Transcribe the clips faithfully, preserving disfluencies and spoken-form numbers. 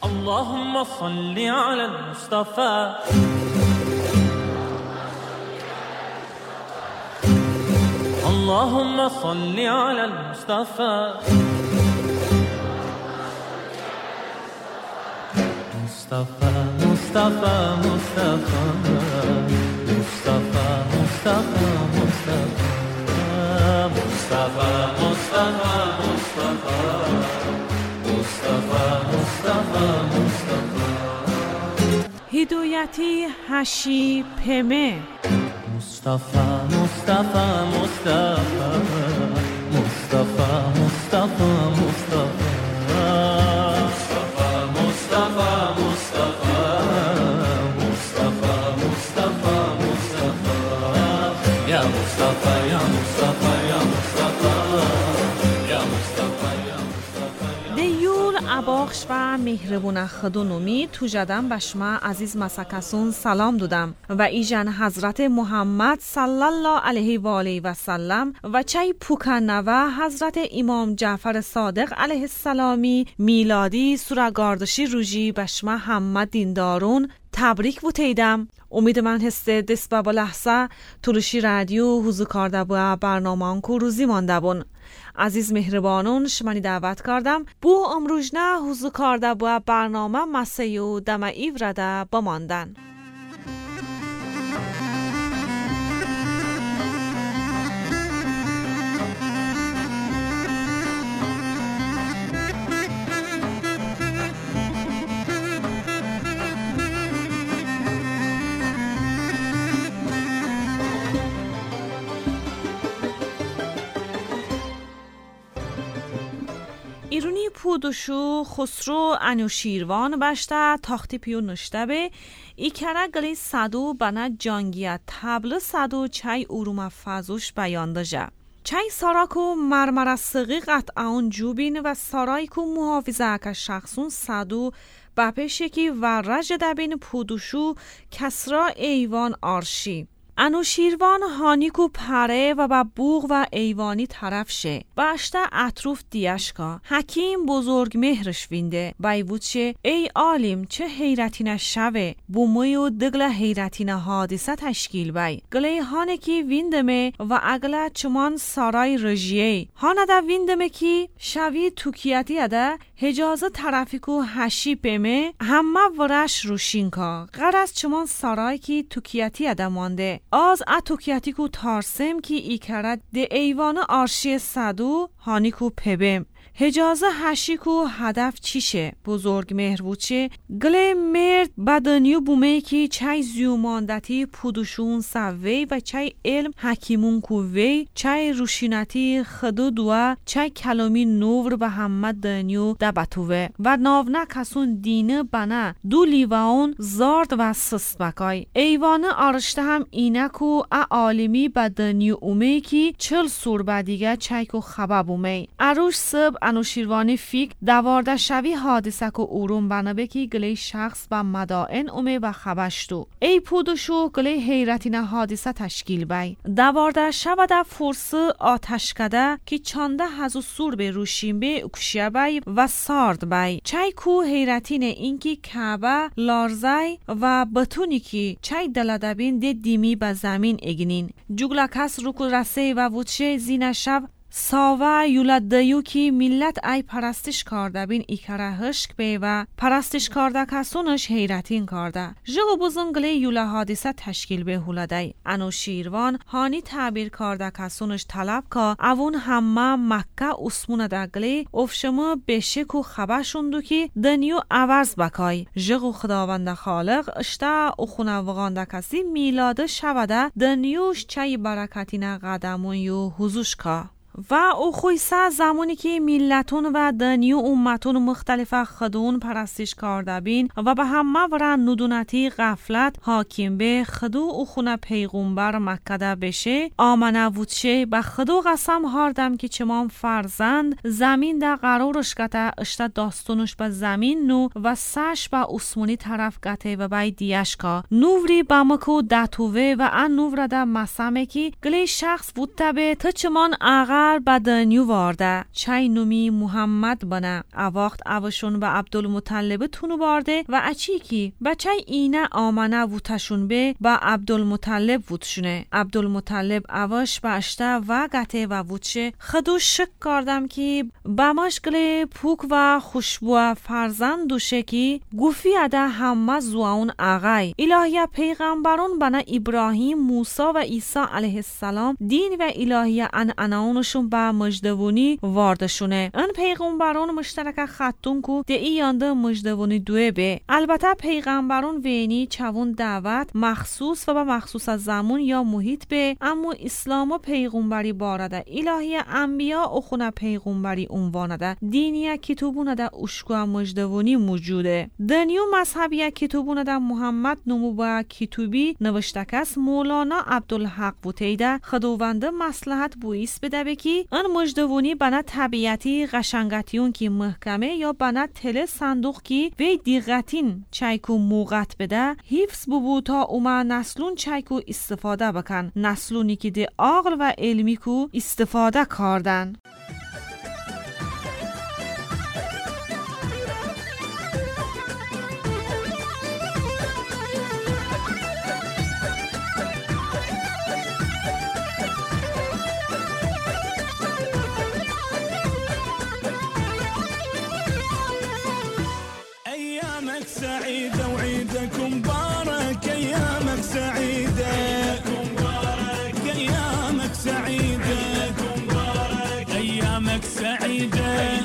اللهم صل على المصطفى اللهم صل على المصطفى مصطفى مصطفى مصطفى مصطفى مصطفى مصطفى مصطفى مصطفى مصطفى مصطفى مصطفى هدایتی هشی پمه مصطفى مصطفى مصطفى مصطفى مصطفى مصطفى باخش و مهربون خدونومی تو جدم بشما عزیز مسکسون سلام دودم و ایجان حضرت محمد صلی الله علیه و آله و سلم و چای پوکنه و حضرت امام جعفر صادق علیه السلامی میلادی سورگاردشی روژی بشما همه دیندارون تبریک بوتیدم. امید من هسته دست با لحظه تلوشی رادیو حضور کرده با برنامه کو روزی مانده بون. عزیز مهربانون شمانی دعوت کردم بو امروزنه حضور کرده با برنامه مسیو دم ایورده با ماندن. ایرونی پودوشو خسرو انوشیروان باشته تاختی پیو نشته به ای کره گلی صدو بنا جانگیه تبل صدو چای اروم فازوش بیانده جه. چای ساراکو مرمر سقی قطعان جوبین و سارایکو محافظه که شخصون صدو بپیشه که ورج دبین پودوشو کسرا ایوان آرشی. انوشیروان هانیکو پره و با بوغ و ایوانی طرف شه باشته اطروف دیشکا حکیم بزرگ مهرش وینده بایوود شه ای عالم چه حیرتینه شوه بوموی و دگل حیرتینه حادثه تشکیل بای گله هانکی ویندمه و اگله چمان سارای رژیه هانده ویندمه کی شوی توکیتی اده حجازه ترافیکو هشی پمه همه ورش روشینکا غرز چمان سارای کی توکیتی اده مانده از اتوکیاتیکو تارسم کی ایکرد ده ایوان آرشی صدو هانیکو پبم حجازه هشیکو هدف چیشه بزرگ مهربوچه گله مرد بدنیو بومه کی چای زیوماندتی پودوشون سوی و چای علم حکیمون کووی چای روشینتی خدو دوا چای کلامی نور به همه دنیو دبتوه و ناونه کسون دینه بنا دو لیوان زارد و سست بکای ایوانه آرشته هم اینکو ا عالمی بدنیو اومه کی چل سور بدیگه چایکو خبب اومه اروش سب انوشیروانی فیک دوارده شوی حادثه که اورون بنابه که گلی شخص با مدائن اومه و خبشتو ای پودوشو گلی حیرتینه حادثه تشکیل بای دوارده شوده فرصه آتش کده که چانده هزو سور به روشیم به اکشیه بای و سارد بای چای کو حیرتینه اینکی کعبه لارزای و بطونی که چای دلدبین ده دیمی به زمین اگنین جگله کس رو که رسه و وچه زینه شو ساوا یولد دیو کی ملت ای پرستش کرده بین ایکره هشک بی و پرستش کرده کسونش حیرتین کرده جغو بزنگلی یوله حادثه تشکیل به هولده انوشیروان هانی تعبیر کرده کسونش طلب که اون همه مکه اسمونه دگلی افشمه بشک و خبشوندو که دنیو عوض بکای جغو خداوند خالق اشتا اخونه وغانده کسی میلاده شوده دنیوش چای برکتینه قدمون یو حضوش که و او خویسه زمانی که ملتون و دنیو امتون مختلف خدون پرستش کرده بین و به همه ورن ندونتی غفلت حاکم به خدو او خونه پیغمبر مکده بشه آمنه وودشه به خدو قسم هاردم که چمان فرزند زمین ده قرارش گته اشتا داستونش به زمین نو و سش به اسمونی طرف گته و بای دیش که نوری بامکو دتوه و ان نور ده مسامه که گلی شخص بودته به تا چمان آغا خبر بدنیو وارده چای نومی محمد بنا اواخت اوشون به عبدالمطلب تونو بارده و اچی کی بچای اینه آمنه ووتشون به با عبدالمطلب ووتشونه. عبدالمطلب اوش باشته و گته و ووتشه خدو شک کردم که با مشکل پوک و خوشبو فرزند دوشه کی گوفی اده همه زواون آغای الهی پیغمبرون بنا ابراهیم موسی و عیسی علیه السلام دین و الهی ان اناونشون با مجدونی واردشونه. ان پیغمبرون مشترک خطون کو ده ایانده مجدونی دوه به. البته پیغمبرون وینی چون دعوت مخصوص و با مخصوص از زمان یا محیط به، اما اسلام و پیغمبری بارده الهی انبیا اخونه پیغمبری عنوانده دینی کتابونه ده اشکو مجدونی موجوده. دنیو مذهبی کتابونه ده محمد نمو با کتابی نوشته کس مولانا عبدالحق بوتیده خداونده مصلحت بویس بده بکی ان مجدونی بنا طبیعتی قشنگتیون کی محکمه یا بنا تل صندوق کی وی دیغتین چایکو موقت بده حفظ ببو تا اوما نسلون چایکو استفاده بکن نسلونی که ده عقل و علمی کو استفاده کردن. سعيدة وعيدكم مبارك أيامك سعيدة مبارك أيامك سعيدة مبارك أيامك سعيدة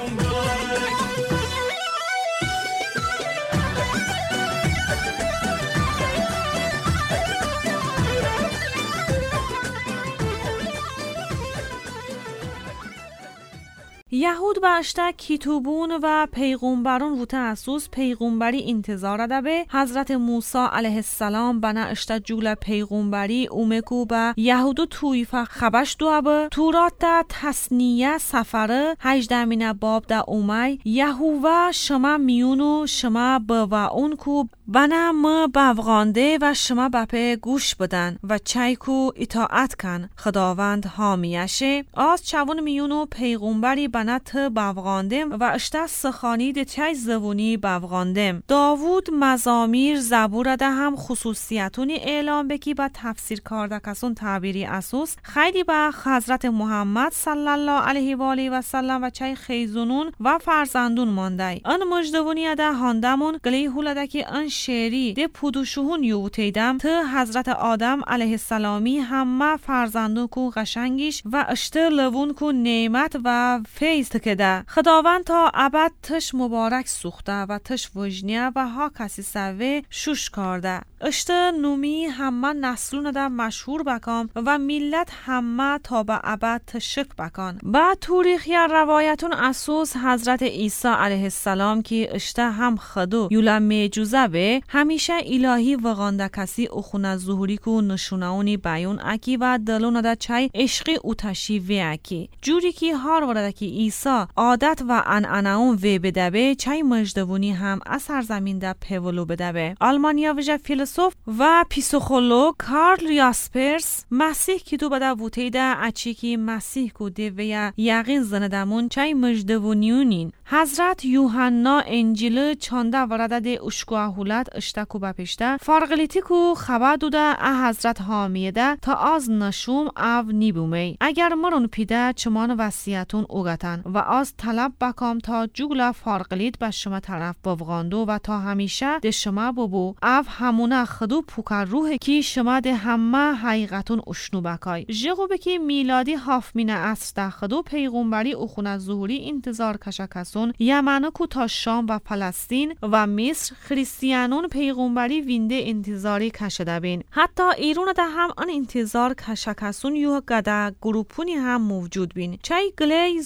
یهود باشته کتابون و پیغمبرون و تاسوس پیغمبری انتظار ده به حضرت موسی علیه السلام بنا اشته جول پیغمبری اومکو به یهودو تویفه خبش دو به تورات ده تسنیه سفره هجدمین باب ده اومی یهوه شما میونو شما به و اون کو بنا ما بافغانده و شما بپه گوش بدن و چایکو اطاعت کن خداوند حامیشه. آز چون میونو پیغمبری بنا ته بافغاندم و اشته سخانی ده چای زبونی بافغاندم. داوود مزامیر زبور ده هم خصوصیتونی اعلام بکی با تفسیر کرده کسون تعبیری اساس خیلی با حضرت محمد صلی الله علیه و آله و سلم و چای خیزونون و فرزندون مانده. ان مجدونی ده هاندمون گلی هولده که ان شعری ده پودوشوهون یوتیدم ته حضرت آدم علیه السلامی همه فرزندون کو قشنگیش و اشته لون کو نعمت و فیض تکده. خداوند تا ابد تش مبارک سوخته و تش وجنیه و ها کسی سوه شوش کرده. اشته نومی همه نسلون ده مشهور بکام و ملت همه تا به ابد تشک بکان. با توریخی روایتون اساس حضرت عیسی علیه السلام که اشته هم خدو یولا میجوزه به همیشه الهی وغانده کسی اخونه ظهوری کو نشونهونی بیون اکی و دلون ده چای عشقی اوتشی وی اکی جوری که هار ورده که عیسی عادت و انعناون وی بده به چای مجدونی هم اثر زمین ده پولو بده به. آلمانیا ویژه فیلسوف و پیسوخولوگ کارل یاسپرس مسیح که تو بده ووتی ده اچی که مسیح کو ده ویا یقین زندمون چای مجدونیونین. حضرت یوحنا انجیل چانده ورده ده اشکو اهولت اشتکو بپشته فارغلیتی کو خبر دوده اه حضرت حامیده تا از نشوم او نیبومی اگر مرون پیده چمان وصیتون اوگتن و از طلب بکام تا جوگل فارغلیت به شما طرف بافغاندو و تا همیشه ده شما ببو او همونه خدو پوکر روح کی شما ده همه حقیقتون اشنو بکای جغو بکی میلادی هافمینه اصر ده خدو پیغمبری اخونه ظهوری انتظار کشکسون یمنه کو تا شام و فلسطین و مصر خریستیانون پیغمبری وینده انتظاری کشده بین. حتی ایرون ده هم ان انتظار کشکسون یو گده گروپونی هم موجود بین. چای گلی زنیه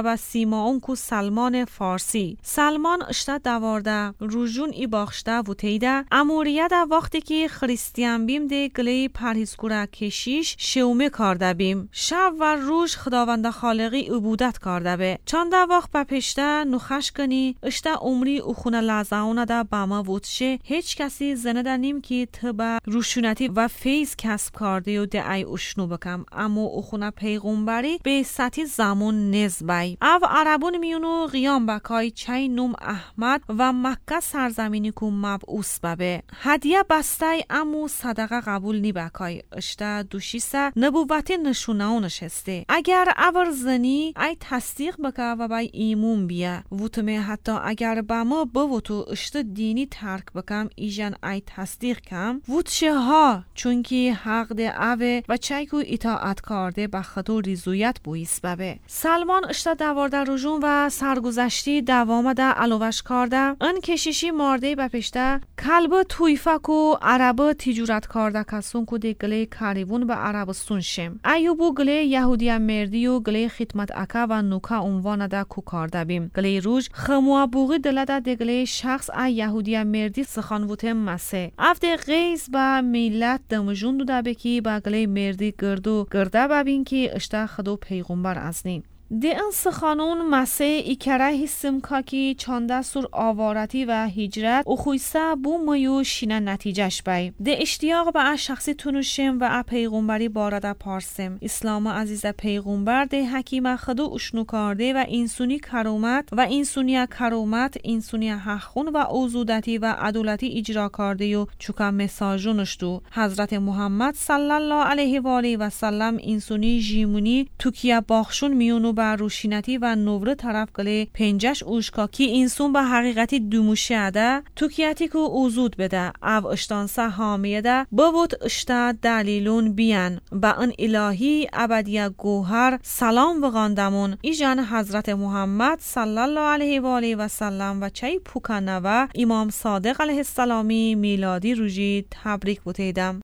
با سیما اونکو سلمان فارسی. سلمان اشتا دوارده روژون ای باخشته و تیده اموریه دا وقتی که خریستیان بیم ده گلی پرهیزکوره کشیش شومه کرده بیم. شب و روز خداوند خالقی عبودت کرده به. چند وقت با پشته نخش کنی اشتا عمری او خونه لازاونه دا باما وودشه هیچ کسی زنده نیم که تبا روشونتی و فیض کسب کرده و ده ای اشنو بکم. اما او خونه پیغمبری به سطح زمان نزبای. او عربون میونو قیام بکای چای نوم احمد و مکه سرزمینی که مبعوث ببه. هدیه بستای امو صدقه قبول نی بکای. اشتا دوشیسه نبوتی نشونه و نشسته. اگر اور زنی ای تصدیق بکه و بای ایمون بیا. وطمه حتی اگر با ما بوتو اشتا دینی ترک بکم ایجان ای تصدیق کم. وطشه ها چونکی حق ده اوه و چایکو اطاعت کرده بخطو ریزویت بویس ببه. سلمان اشتا دوارده رجون و سرگذشتی دوامه ده علوش کرده. ان کشیشی مرده بپشته کلب تویفک و عرب تجارت کرده کسون که ده گله کاریون به عربستون شم. ایوبو گله یهودی مردی و گله خدمت اکا و نوکا عنوان ده کو کرده بیم. گله روز خموع بوغی دلده ده گله شخص ای یهودی مردی سخانوته مسه. افته غیز با میلت دمجون دو ده بکی با گله مردی گردو گرده ببین که اشتا خدو پیغمبر ازنین. ده این سخانون مسیح ایکره هستم که چانده سور آوارتی و هجرت و خویسته بو میو شینه نتیجهش بای. ده اشتیاق به ا شخصی تونوشم و ا پیغمبری بارده پارسم. اسلام عزیز پیغمبر ده حکیم خدو اشنو کرده و انسونی کرومت و انسونی کرومت انسونی حقون و اوزودتی و عدالتی اجرا کرده و چوکا مساجونش دو. حضرت محمد صلی الله علیه و آله و سلم انسونی جیمونی توکیا باخشون میونو با روشینتی و نوره طرف گله پنجش اوشکا کی اینسون به حقیقتی دوموشه اده توکیاتی که اوزود بده او اشتانسه حامیه ده بوت اشتا دلیلون بیان با ان الهی ابدیه گوهر سلام وغاندمون ایجان حضرت محمد صلی الله علیه و آله و سلم و چای پوکانه و امام صادق علیه السلامی میلادی روژی تبریک بوتیدم.